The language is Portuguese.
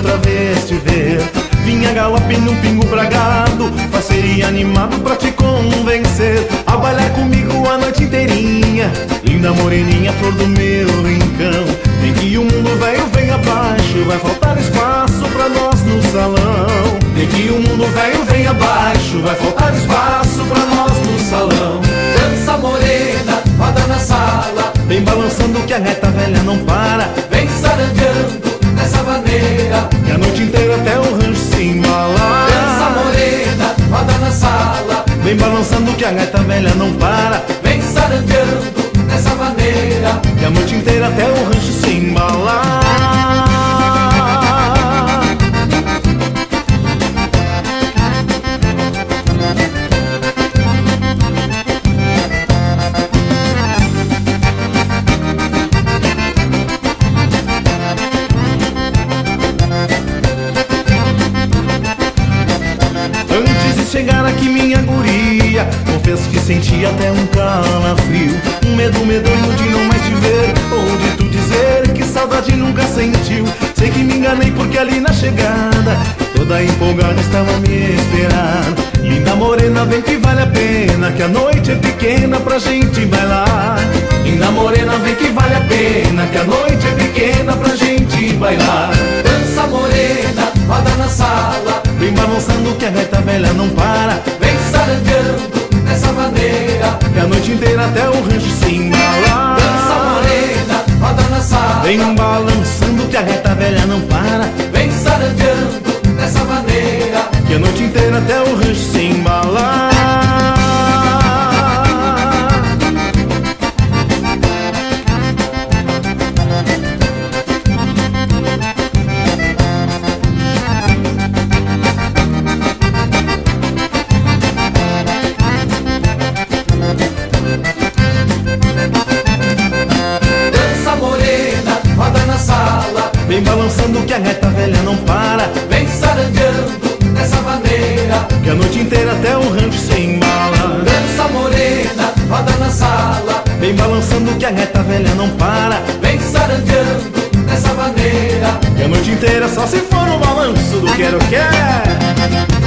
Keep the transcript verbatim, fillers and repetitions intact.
outra vez te ver. Vinha galope num pingo bragado, faceiro animado pra te convencer a bailar comigo a noite inteirinha. Linda moreninha, flor do meu rincão. Vem que o mundo velho vem abaixo, vai faltar espaço pra nós no salão. Vem que o mundo velho vem abaixo, vai faltar espaço pra nós no salão. Dança morena, roda na sala, vem balançando que a reta velha não para. vem sarandeando nessa maneira, que a noite inteira até o rancho se embalar. dança morena, roda na sala, vem balançando que a gaita velha não para. vem sarandeando nessa maneira, que a noite inteira até o rancho se embalar. Chegar aqui minha guria, confesso que senti até um calafrio, um medo medonho de não mais te ver, ou de tu dizer que saudade nunca sentiu. Sei que me enganei porque ali na chegada toda empolgada estava a me esperar. Linda morena, vem que vale a pena, que a noite é pequena pra gente bailar. Linda morena, vem que vale a pena, que a noite é pequena pra gente bailar. dança morena, roda na sala, vem balançando que a gaita velha não para. vem sarandeando nessa maneira, que a noite inteira até o rancho se embalar. dança morena, roda na sala, vem balançando que a gaita velha não para. vem sarandeando nessa maneira, que a noite inteira até o rancho se embalar. Vem balançando que a gaita velha não para. vem sarandeando nessa maneira, que a noite inteira até o rancho se embala. dança morena, roda na sala, vem balançando que a gaita velha não para. vem sarandeando nessa maneira, que a noite inteira só se for no balanço do quero quer.